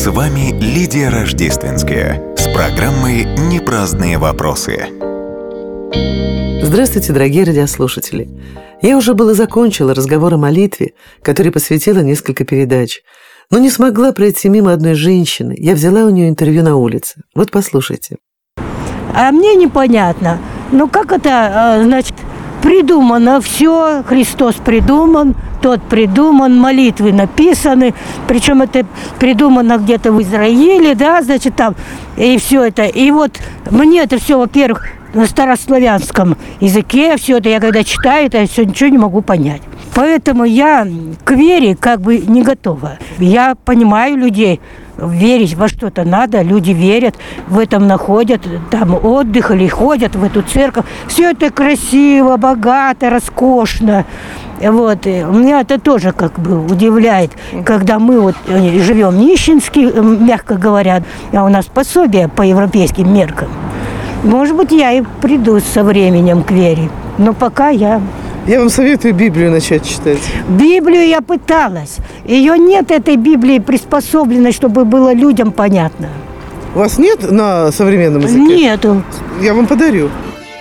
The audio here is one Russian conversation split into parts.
С вами Лидия Рождественская с программой «Непраздные вопросы». Здравствуйте, дорогие радиослушатели. Я уже было закончила разговор о молитве, который посвятила несколько передач, но не смогла пройти мимо одной женщины. Я взяла у нее интервью на улице. Вот послушайте. А мне непонятно, как это, придумано все, Христос придуман, тот придуман, молитвы написаны, причем это придумано где-то в Израиле, там, и все это. И вот мне это все, во-первых, на старославянском языке, все это я когда читаю, это я все ничего не могу понять. Поэтому я к вере не готова. Я понимаю людей, верить во что-то надо, люди верят, в этом находят там отдых или ходят в эту церковь. Все это красиво, богато, роскошно. Вот. И меня это тоже удивляет, когда мы живем нищенски, мягко говоря, а у нас пособие по европейским меркам. Может быть, я и приду со временем к вере, но пока я... Я вам советую Библию начать читать. Библию я пыталась. Ее нет, этой Библии, приспособленной, чтобы было людям понятно. У вас нет на современном языке? Нету. Я вам подарю.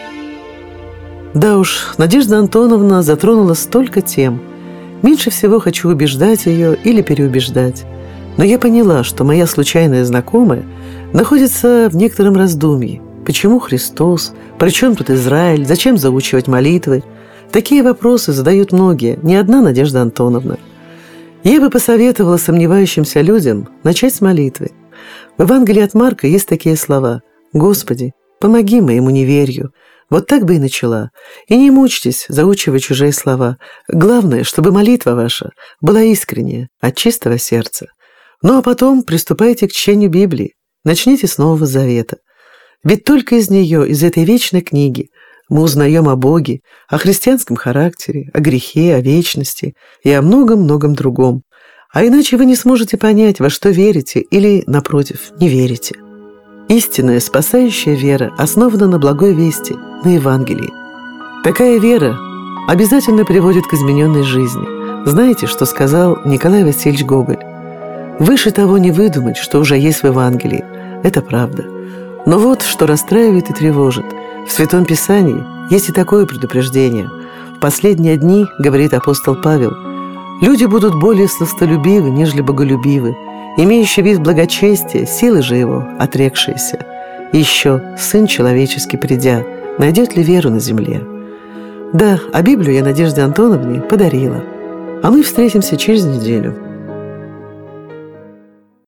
Да уж, Надежда Антоновна затронула столько тем. Меньше всего хочу убеждать ее или переубеждать. Но я поняла, что моя случайная знакомая находится в некотором раздумье. Почему Христос? При чем тут Израиль? Зачем заучивать молитвы? Такие вопросы задают многие, не одна Надежда Антоновна. Я бы посоветовала сомневающимся людям начать с молитвы. В Евангелии от Марка есть такие слова: «Господи, помоги моему неверию». Вот так бы и начала. И не мучьтесь заучивать чужие слова. Главное, чтобы молитва ваша была искренняя, от чистого сердца. Ну а потом приступайте к чтению Библии. Начните с Нового Завета. Ведь только из нее, из этой вечной книги, мы узнаем о Боге, о христианском характере, о грехе, о вечности и о многом-многом другом. А иначе вы не сможете понять, во что верите или, напротив, не верите. Истинная спасающая вера основана на благой вести, на Евангелии. Такая вера обязательно приводит к измененной жизни. Знаете, что сказал Николай Васильевич Гоголь? «Выше того не выдумать, что уже есть в Евангелии». Это правда. Но вот что расстраивает и тревожит. В Святом Писании есть и такое предупреждение. В последние дни, говорит апостол Павел, люди будут более сластолюбивы, нежели боголюбивы, имеющие вид благочестия, силы же его отрекшиеся. И еще Сын Человеческий, придя, найдет ли веру на земле? Да, а Библию я Надежде Антоновне подарила. А мы встретимся через неделю.